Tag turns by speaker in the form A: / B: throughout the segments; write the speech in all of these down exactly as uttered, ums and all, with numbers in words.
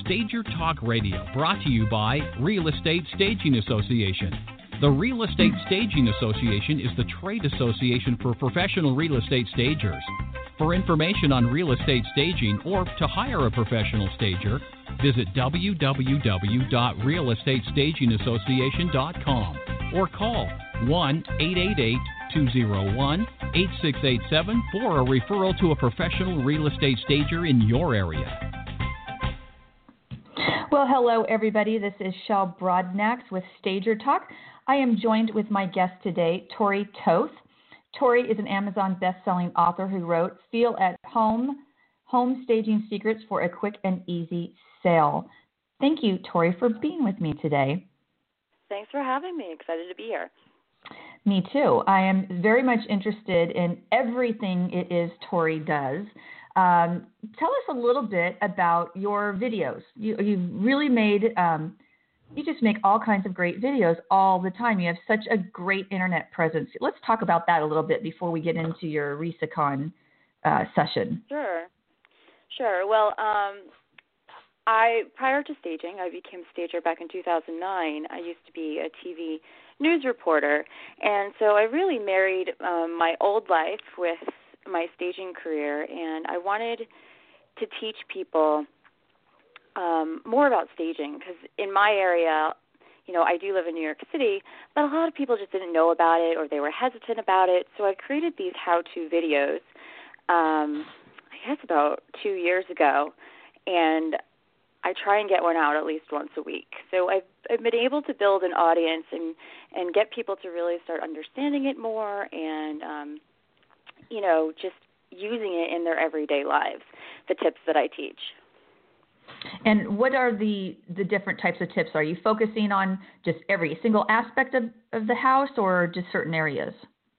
A: Stager Talk Radio, brought to you by Real Estate Staging Association. The Real Estate Staging Association is the trade association for professional real estate stagers. For information on real estate staging or to hire a professional stager, visit w w w dot real estate staging association dot com or call one eight eight eight, two zero one, eight six eight seven for a referral to a professional real estate stager in your area.
B: Well, hello, everybody. This is Shel Broadnax with Stager Talk. I am joined with my guest today, Tori Toth. Tori is an Amazon best-selling author who wrote Feel at Home, Home Staging Secrets for a Quick and Easy Sale. Thank you, Tori, for being with me today.
C: Thanks for having me. Excited to be here.
B: Me too. I am very much interested in everything it is Tori does. Um, tell us a little bit about your videos. You, you've really made, um, you just make all kinds of great videos all the time. You have such a great internet presence. Let's talk about that a little bit before we get into your RisaCon uh, session.
C: Sure. Sure. Well, um, I prior to staging, I became a stager back in two thousand nine. I used to be a T V news reporter, and so I really married um, my old life with my staging career, and I wanted to teach people um, more about staging because in my area, you know, I do live in New York City, but a lot of people just didn't know about it or they were hesitant about it, so I created these how-to videos, um, I guess about two years ago, and I try and get one out at least once a week. So I've, I've been able to build an audience and, and get people to really start understanding it more and, um, you know, just using it in their everyday lives, the tips that I teach.
B: And what are the, the different types of tips? Are you focusing on just every single aspect of, of the house or just certain areas?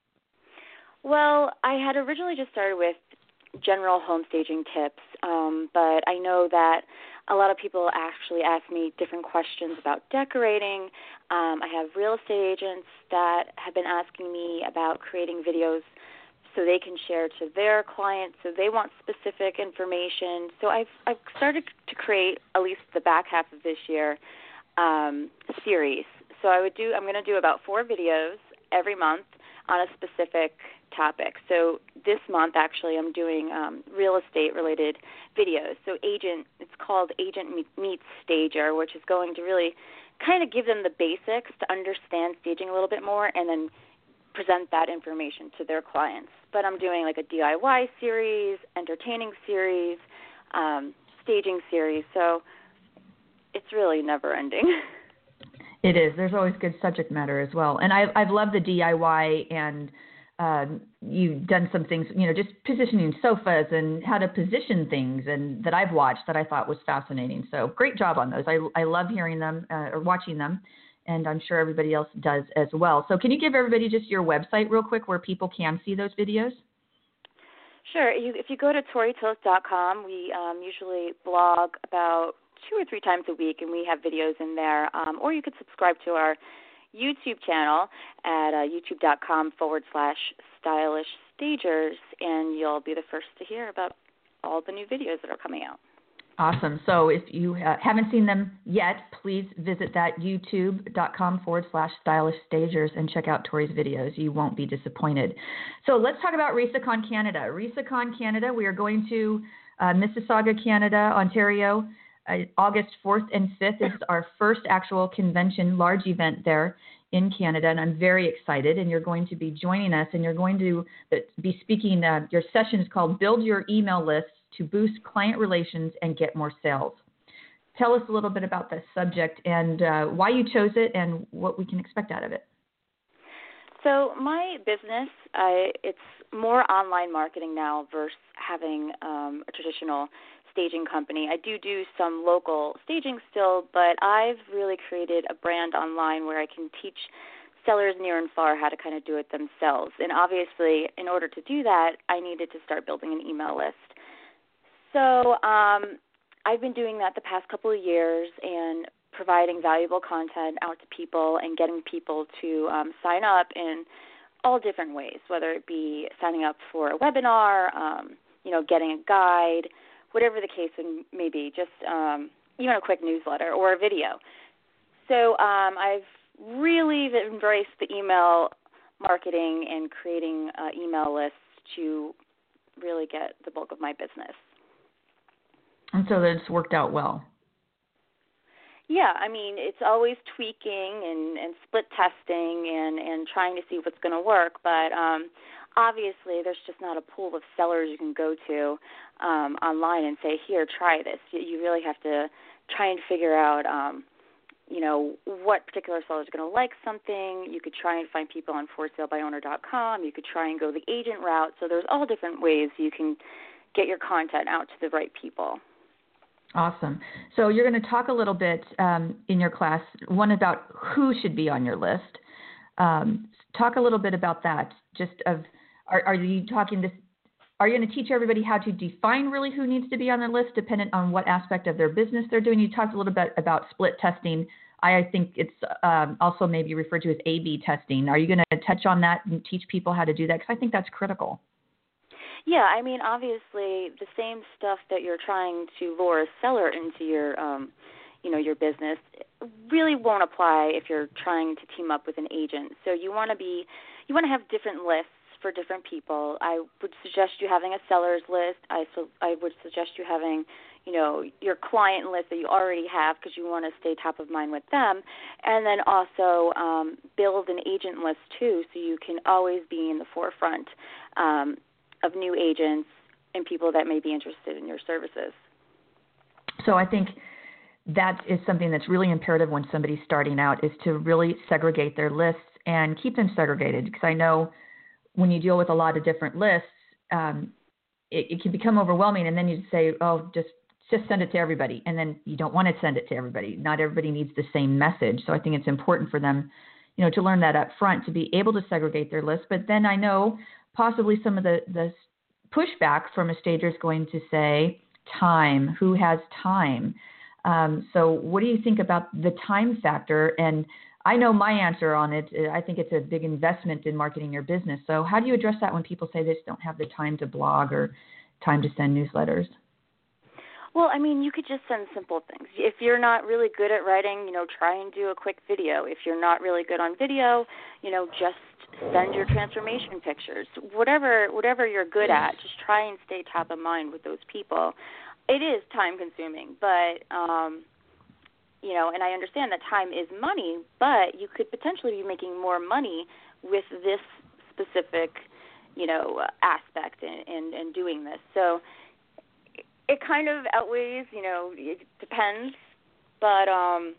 C: Well, I had originally just started with general home staging tips, um, but I know that a lot of people actually ask me different questions about decorating. Um, I have real estate agents that have been asking me about creating videos so they can share to their clients, so they want specific information. So I've I've started to create, at least the back half of this year, um, series. So I would do, I'm going to do about four videos every month on a specific topic. So this month, actually, I'm doing um, real estate-related videos. So agent, it's called Agent Meets Stager, which is going to really kind of give them the basics to understand staging a little bit more and then present that information to their clients. But I'm doing like a D I Y series, entertaining series, um, staging series. So it's really never-ending.
B: It is. There's always good subject matter as well. And I, I've loved the D I Y, and um, you've done some things, you know, just positioning sofas and how to position things and that I've watched that I thought was fascinating. So great job on those. I, I love hearing them uh, or watching them, and I'm sure everybody else does as well. So can you give everybody just your website real quick where people can see those videos?
C: Sure. You, if you go to tori toth dot com, we um, usually blog about two or three times a week, and we have videos in there. Um, or you could subscribe to our YouTube channel at uh, youtube.com forward slash stylish stagers, and you'll be the first to hear about all the new videos that are coming out.
B: Awesome. So if you uh, haven't seen them yet, please visit that youtube.com forward slash stylish stagers and check out Tori's videos. You won't be disappointed. So let's talk about RisaCon Canada. RisaCon Canada, we are going to uh, Mississauga, Canada, Ontario, Uh, August fourth and fifth is our first actual convention, large event there in Canada, and I'm very excited. And you're going to be joining us, and you're going to be speaking. Uh, your session is called Build Your Email List to Boost Client Relations and Get More Sales. Tell us a little bit about this subject and uh, why you chose it and what we can expect out of it.
C: So my business, uh, it's more online marketing now versus having um, a traditional staging company. I do do some local staging still, but I've really created a brand online where I can teach sellers near and far how to kind of do it themselves. And obviously, in order to do that, I needed to start building an email list. So um, I've been doing that the past couple of years and providing valuable content out to people and getting people to um, sign up in all different ways, whether it be signing up for a webinar, um, you know, getting a guide, whatever the case may be, just um, even a quick newsletter or a video. So um, I've really embraced the email marketing and creating uh, email lists to really get the bulk of my business.
B: And so that's worked out well.
C: Yeah, I mean, it's always tweaking and, and split testing and, and trying to see what's going to work. But um, obviously, there's just not a pool of sellers you can go to um, online and say, here, try this. You, you really have to try and figure out, um, you know, what particular seller is going to like something. You could try and find people on for sale by owner dot com. You could try and go the agent route. So there's all different ways you can get your content out to the right people.
B: Awesome. So you're going to talk a little bit um, in your class, one about who should be on your list. Um, talk a little bit about that. Just of, are, are you talking this? Are you going to teach everybody how to define really who needs to be on their list, dependent on what aspect of their business they're doing? You talked a little bit about split testing. I think it's um, also maybe referred to as A B testing. Are you going to touch on that and teach people how to do that? Because I think that's critical.
C: Yeah, I mean, obviously, the same stuff that you're trying to lure a seller into your, um, you know, your business really won't apply if you're trying to team up with an agent. So you want to be, you want to have different lists for different people. I would suggest you having a seller's list. I so I would suggest you having, you know, your client list that you already have because you want to stay top of mind with them, and then also um, build an agent list too, so you can always be in the forefront Um, of new agents and people that may be interested in your services.
B: So I think that is something that's really imperative when somebody's starting out, is to really segregate their lists and keep them segregated. Because I know when you deal with a lot of different lists, um, it, it can become overwhelming, and then you say, oh, just just send it to everybody. And then you don't want to send it to everybody. Not everybody needs the same message. So I think it's important for them, you know, to learn that up front, to be able to segregate their list. But then I know possibly some of the, the pushback from a stager is going to say time, who has time? Um, so what do you think about the time factor? And I know my answer on it. I think it's a big investment in marketing your business. So how do you address that when people say they just don't have the time to blog or time to send newsletters?
C: Well, I mean, you could just send simple things. If you're not really good at writing, you know, try and do a quick video. If you're not really good on video, you know, just send your transformation pictures. Whatever whatever you're good at, just try and stay top of mind with those people. It is time consuming, but, um, you know, and I understand that time is money, but you could potentially be making more money with this specific, you know, aspect in, in, in doing this. So it kind of outweighs, you know, it depends, but um,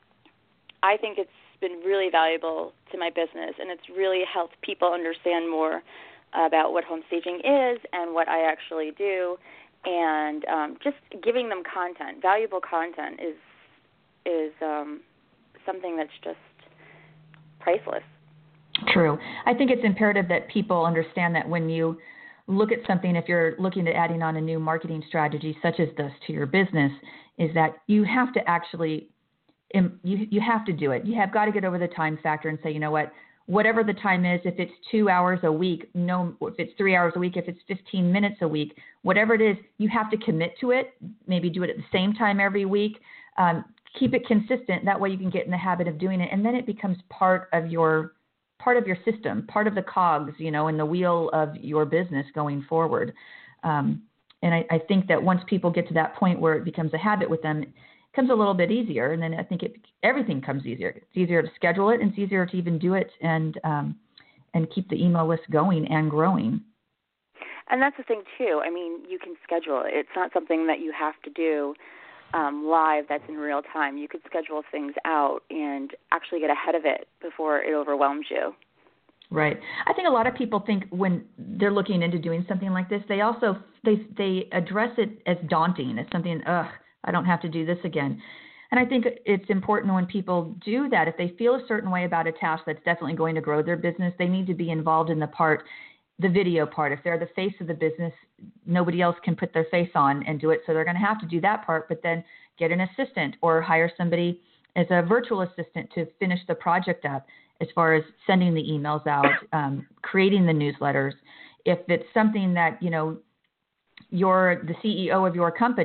C: I think it's been really valuable to my business, and it's really helped people understand more about what home staging is and what I actually do, and um, just giving them content, valuable content is is um, something that's just priceless.
B: True. I think it's imperative that people understand that when you look at something, if you're looking at adding on a new marketing strategy such as this to your business, is that you have to actually, you you have to do it. You have got to get over the time factor and say, you know what, whatever the time is, if it's two hours a week, no, if it's three hours a week, if it's fifteen minutes a week, whatever it is, you have to commit to it. Maybe do it at the same time every week. Um, keep it consistent. That way you can get in the habit of doing it, and then it becomes part of your part of your system, part of the cogs, you know, in the wheel of your business going forward. Um, and I, I think that once people get to that point where it becomes a habit with them, it becomes a little bit easier. And then I think it, everything comes easier. It's easier to schedule it, and it's easier to even do it and um, and keep the email list going and growing.
C: And that's the thing, too. I mean, you can schedule it. It's not something that you have to do Um, live that's in real time. You could schedule things out and actually get ahead of it before it overwhelms you.
B: Right. I think a lot of people think when they're looking into doing something like this, they also they they address it as daunting, as something, ugh, I don't have to do this again. And I think it's important when people do that, if they feel a certain way about a task that's definitely going to grow their business, they need to be involved in the part, the video part. If they're the face of the business, nobody else can put their face on and do it. So they're going to have to do that part, but then get an assistant or hire somebody as a virtual assistant to finish the project up as far as sending the emails out, um, creating the newsletters. If it's something that, you know, you're the C E O of your company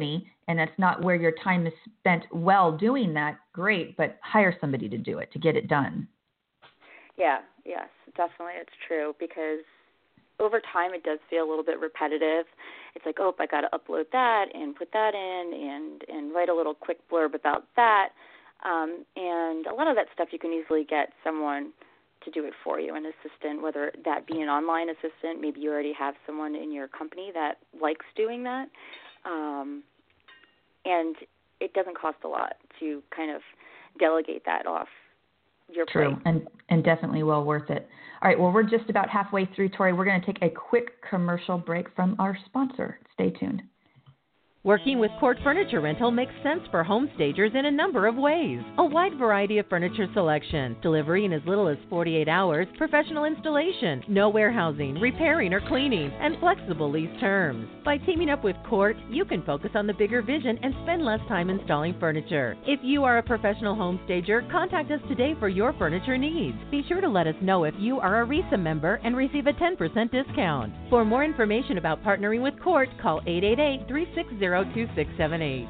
B: and that's not where your time is spent well doing that, great, but hire somebody to do it, to get it done.
C: Yeah, yes, definitely it's true, because over time it does feel a little bit repetitive. It's like, oh, I got to upload that and put that in and, and write a little quick blurb about that. Um, and a lot of that stuff you can easily get someone to do it for you, an assistant, whether that be an online assistant. Maybe you already have someone in your company that likes doing that. Um, and it doesn't cost a lot to kind of delegate that off your plate.
B: True, and, and definitely well worth it. All right, well, we're just about halfway through, Tori. We're going to take a quick commercial break from our sponsor. Stay tuned.
D: Working with Court Furniture Rental makes sense for home stagers in a number of ways. A wide variety of furniture selection, delivery in as little as forty-eight hours, professional installation, no warehousing, repairing or cleaning, and flexible lease terms. By teaming up with Court, you can focus on the bigger vision and spend less time installing furniture. If you are a professional home stager, contact us today for your furniture needs. Be sure to let us know if you are a RISA member and receive a ten percent discount. For more information about partnering with Court, call eight eight eight, three six zero, two six seven eight.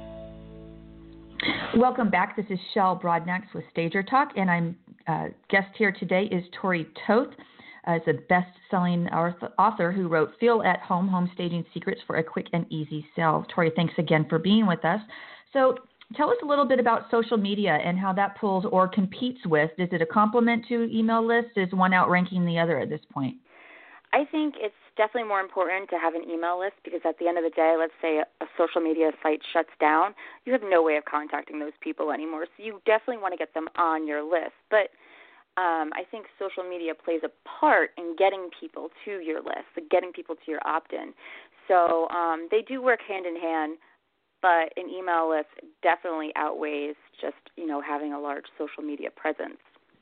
B: Welcome back. This is Shel Brodnax with Stager Talk, and I'm uh, guest here today is Tori Toth, as a best-selling author who wrote Feel at Home, Home Staging Secrets for a Quick and Easy Sell. Tori, thanks again for being with us. So tell us a little bit about social media and how that pulls or competes with. Is it a complement to email lists? Is one outranking the other at this point?
C: I think it's definitely more important to have an email list, because at the end of the day, let's say a, a social media site shuts down, you have no way of contacting those people anymore. So you definitely want to get them on your list. But um, I think social media plays a part in getting people to your list, like getting people to your opt-in. So um, they do work hand in hand, but an email list definitely outweighs just, you know, having a large social media presence.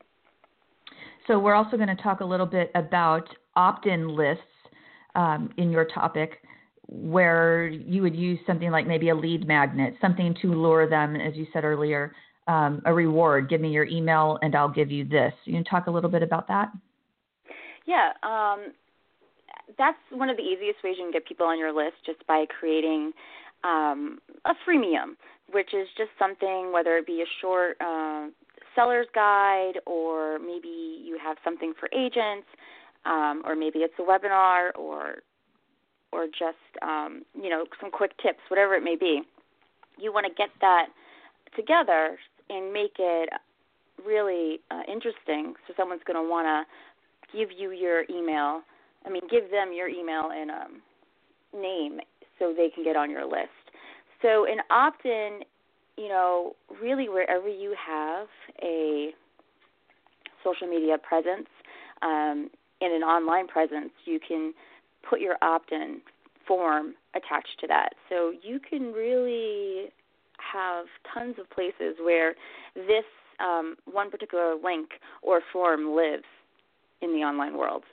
B: So we're also going to talk a little bit about opt-in lists um, in your topic, where you would use something like maybe a lead magnet, something to lure them, as you said earlier, um, a reward. Give me your email and I'll give you this. You can talk a little bit about that?
C: Yeah, um, that's one of the easiest ways you can get people on your list, just by creating um, a freemium, which is just something, whether it be a short uh, seller's guide, or maybe you have something for agents, um, or maybe it's a webinar, or or just um, you know, some quick tips, whatever it may be. You want to get that together and make it really uh, interesting, so someone's going to want to give you your email. I mean, give them your email and um, name so they can get on your list. So an opt-in, you know, really wherever you have a social media presence um, and an online presence, you can put your opt-in form attached to that. So you can really have tons of places where this um, one particular link or form lives in the online world.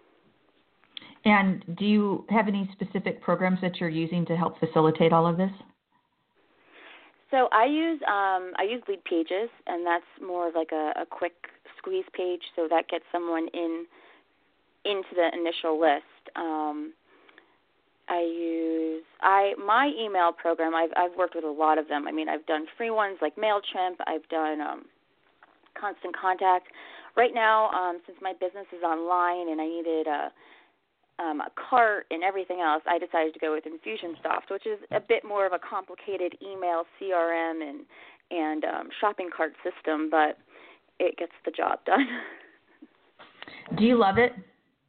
B: And do you have any specific programs that you're using to help facilitate all of this?
C: So I use um, I use Lead Pages, and that's more of like a, a quick squeeze page, so that gets someone in into the initial list. Um, I use I my email program. I've I've worked with a lot of them. I mean, I've done free ones like MailChimp. I've done um, Constant Contact. Right now, um, since my business is online and I needed a Um, a cart and everything else, I decided to go with Infusionsoft, which is a bit more of a complicated email C R M and and um, shopping cart system, but it gets the job done.
B: Do you love it?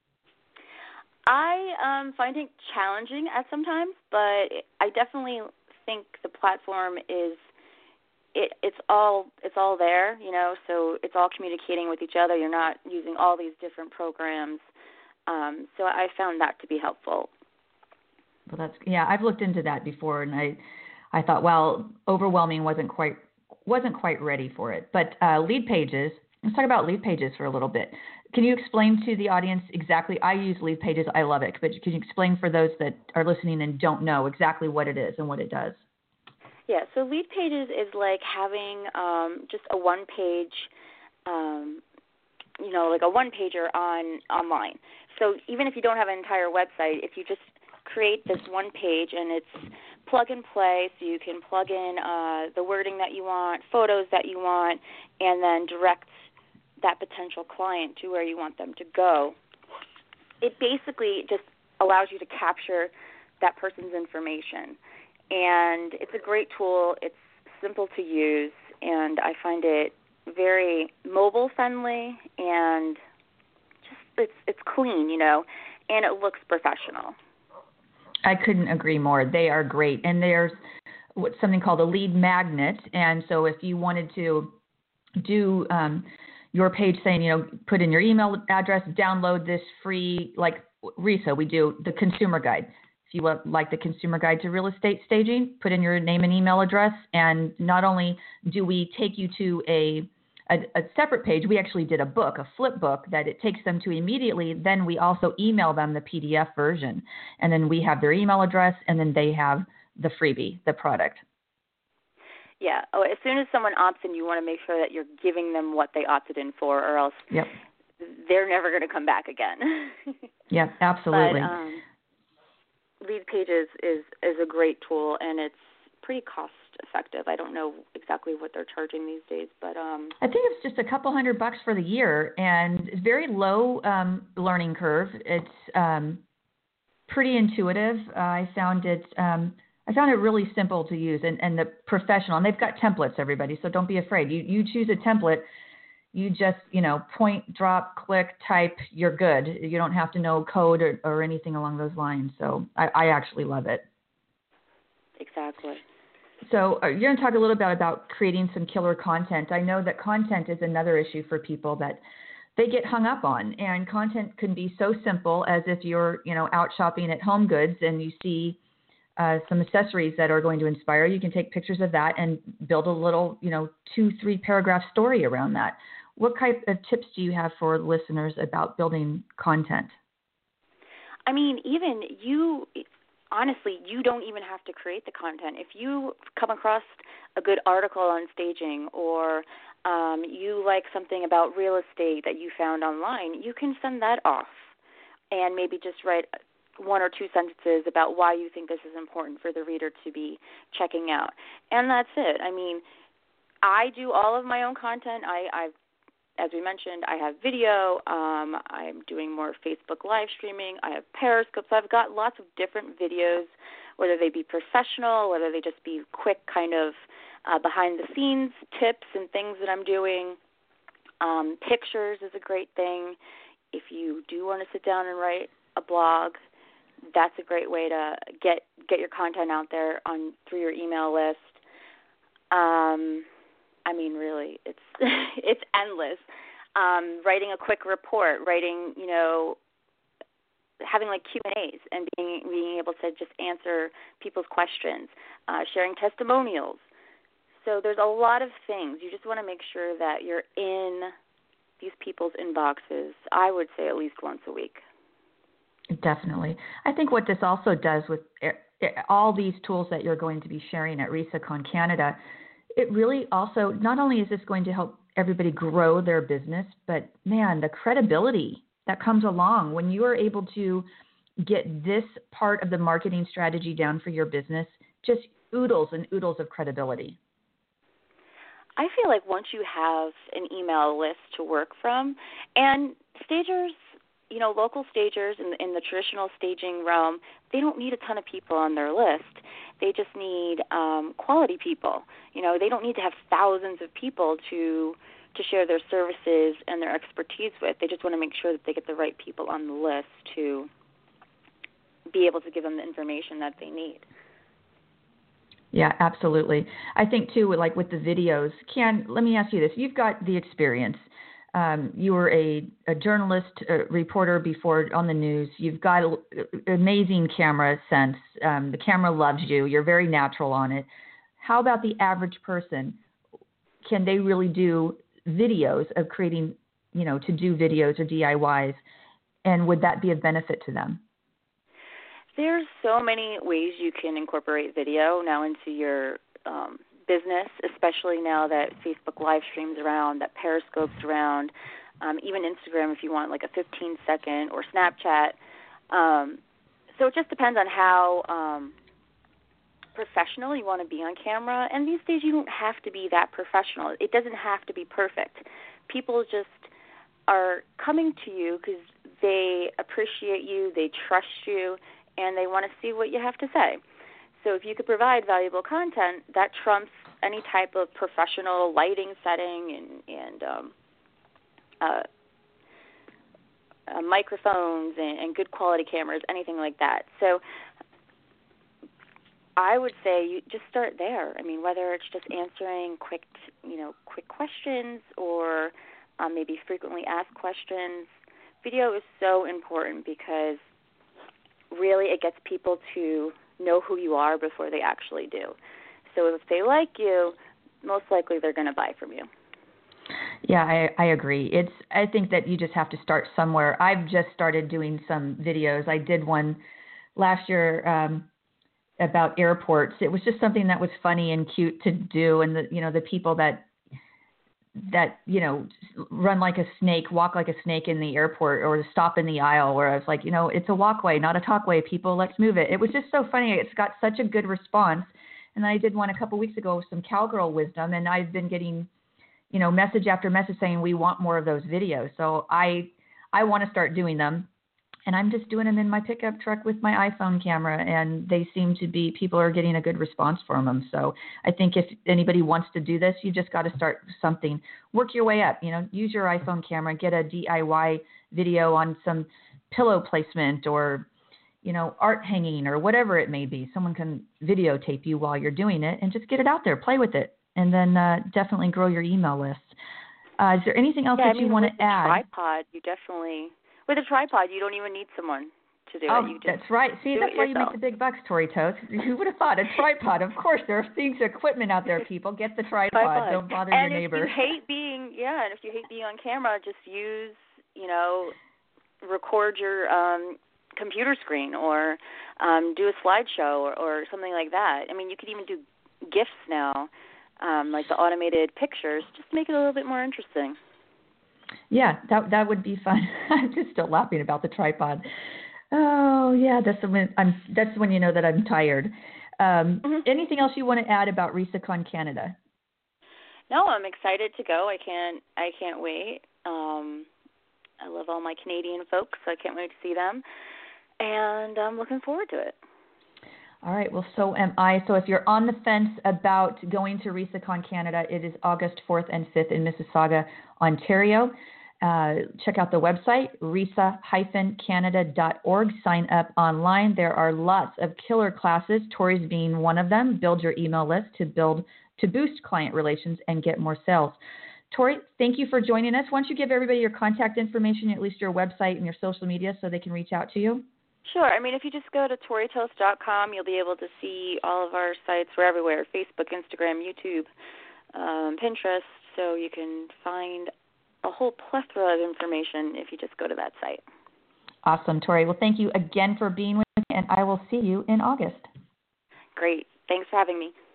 C: I um, find it challenging at sometimes, but I definitely think the platform is it. It's all it's all there, you know. So it's all communicating with each other. You're not using all these different programs. Um, so I found that to be helpful.
B: Well, that's yeah. I've looked into that before, and I, I thought, well, overwhelming wasn't quite wasn't quite ready for it. But uh, Lead Pages. Let's talk about Lead Pages for a little bit. Can you explain to the audience exactly? I use Lead Pages. I love it. But can you explain for those that are listening and don't know exactly what it is and what it does?
C: Yeah. So Lead Pages is like having um, just a one-page. Um, you know, like a one-pager on online. So even if you don't have an entire website, if you just create this one page, and it's plug and play, so you can plug in uh, the wording that you want, photos that you want, and then direct that potential client to where you want them to go. It basically just allows you to capture that person's information. And it's a great tool. It's simple to use, and I find it very mobile friendly, and just it's it's clean, you know, and it looks professional.
B: I couldn't agree more. They are great. And there's what's something called a lead magnet. And so if you wanted to do um, your page saying, you know, put in your email address, download this free, like RISA, we do the consumer guide. If you like the consumer guide to real estate staging, put in your name and email address. And not only do we take you to a A, a separate page, we actually did a book, a flip book that it takes them to immediately. Then we also email them the P D F version. And then we have their email address, and then they have the freebie, the product.
C: Yeah. Oh, as soon as someone opts in, you want to make sure that you're giving them what they opted in for, or else
B: yep.
C: they're never going to come back again.
B: Yeah, absolutely.
C: But, um, Lead Pages is, is a great tool, and it's pretty cost effective. I don't know exactly what they're charging these days, but um,
B: I think it's just a couple hundred bucks for the year, and it's very low um, learning curve. It's um, pretty intuitive. Uh, I found it. Um, I found it really simple to use, and, and the professional. And they've got templates, everybody. So don't be afraid. You you choose a template. You just you know point, drop, click, type. You're good. You don't have to know code or, or anything along those lines. So I, I actually love it.
C: Exactly.
B: So uh, you're going to talk a little bit about creating some killer content. I know that content is another issue for people that they get hung up on, and content can be so simple as if you're, you know, out shopping at Home Goods and you see uh, some accessories that are going to inspire. You can take pictures of that and build a little, you know, two, three paragraph story around that. What type of tips do you have for listeners about building content?
C: I mean, even you... Honestly, you don't even have to create the content. If you come across a good article on staging, or um, you like something about real estate that you found online, you can send that off and maybe just write one or two sentences about why you think this is important for the reader to be checking out. And that's it. I mean, I do all of my own content. I, I've As we mentioned, I have video, um, I'm doing more Facebook live streaming, I have Periscope, so I've got lots of different videos, whether they be professional, whether they just be quick kind of uh, behind-the-scenes tips and things that I'm doing. Um, pictures is a great thing. If you do want to sit down and write a blog, that's a great way to get get your content out there on through your email list. Um I mean, really, it's it's endless. Um, writing a quick report, writing, you know, having like Q and A's and being being able to just answer people's questions, uh, sharing testimonials. So there's a lot of things. You just want to make sure that you're in these people's inboxes, I would say at least once a week.
B: Definitely. I think what this also does with all these tools that you're going to be sharing at RISACon Canada, it really also, not only is this going to help everybody grow their business, but man, the credibility that comes along when you are able to get this part of the marketing strategy down for your business, just oodles and oodles of credibility.
C: I feel like once you have an email list to work from, and stagers, you know, local stagers in, in the traditional staging realm, they don't need a ton of people on their list. They just need um, quality people. You know, they don't need to have thousands of people to to share their services and their expertise with. They just want to make sure that they get the right people on the list to be able to give them the information that they need.
B: Yeah, absolutely. I think, too, like with the videos, Ken, let me ask you this. You've got the experience. Um, you were a, a journalist, a reporter before on the news. You've got a, amazing camera sense. Um, the camera loves you. You're very natural on it. How about the average person? Can they really do videos of creating, you know, to do videos or D I Ys? And would that be of benefit to them?
C: There's so many ways you can incorporate video now into your um, business, especially now that Facebook live streams around, that Periscope's around, um, even Instagram if you want like a fifteen second, or Snapchat. Um, so it just depends on how um, professional you want to be on camera. And these days you don't have to be that professional. It doesn't have to be perfect. People just are coming to you because they appreciate you, they trust you, and they want to see what you have to say. So if you could provide valuable content, that trumps any type of professional lighting setting and, and um, uh, uh, microphones and, and good quality cameras, anything like that. So I would say you just start there. I mean, whether it's just answering quick, you know, quick questions or um, maybe frequently asked questions. Video is so important because really it gets people to know who you are before they actually do. So if they like you, most likely they're going to buy from you.
B: Yeah, I, I agree. It's I think that you just have to start somewhere. I've just started doing some videos. I did one last year um, about airports. It was just something that was funny and cute to do, and the you know the people that that you know run like a snake, walk like a snake in the airport, or stop in the aisle. Where I was like, you know, it's a walkway, not a talkway. People, let's move it. It was just so funny. It's got such a good response. And then I did one a couple weeks ago with some cowgirl wisdom, and I've been getting, you know, message after message saying we want more of those videos. So I I want to start doing them, and I'm just doing them in my pickup truck with my iPhone camera, and they seem to be, people are getting a good response from them. So I think if anybody wants to do this, you just got to start something, work your way up, you know, use your iPhone camera, get a D I Y video on some pillow placement or, you know, art hanging or whatever it may be. Someone can videotape you while you're doing it and just get it out there, play with it, and then uh, definitely grow your email list. Uh, is there anything else
C: yeah,
B: that
C: I mean,
B: you want to add?
C: With a tripod, you definitely, with a tripod, you don't even need someone to do
B: oh,
C: it. You just
B: that's right. See, that's why
C: yourself.
B: you make the big bucks, Tori Toast. Who would have thought a tripod? Of course, there are things, equipment out there, people. Get the tripod.
C: tripod.
B: Don't bother
C: and
B: your neighbor.
C: And if you hate being, yeah, and if you hate being on camera, just use, you know, record your um, computer screen or um, do a slideshow or, or something like that. I mean, you could even do GIFs now, um, like the automated pictures, just to make it a little bit more interesting.
B: Yeah, that that would be fun. I'm just still laughing about the tripod. Oh, yeah, that's when I'm. That's when you know that I'm tired. Um,
C: mm-hmm.
B: Anything else you want to add about RISACon Canada?
C: No, I'm excited to go. I can't. I can't wait. Um, I love all my Canadian folks, so I can't wait to see them, and I'm looking forward to it.
B: All right. Well, so am I. So if you're on the fence about going to RISACon Canada, it is August fourth and fifth in Mississauga, Ontario. Uh, check out the website, risa dash canada dot org. Sign up online. There are lots of killer classes, Tori's being one of them. Build your email list to build to boost client relations and get more sales. Tori, thank you for joining us. Why don't you give everybody your contact information, at least your website and your social media, so they can reach out to you?
C: Sure. I mean, if you just go to tori toast dot com, you'll be able to see all of our sites. We're everywhere, Facebook, Instagram, YouTube, um, Pinterest, so you can find a whole plethora of information if you just go to that site.
B: Awesome, Tori. Well, thank you again for being with me, and I will see you in August.
C: Great. Thanks for having me.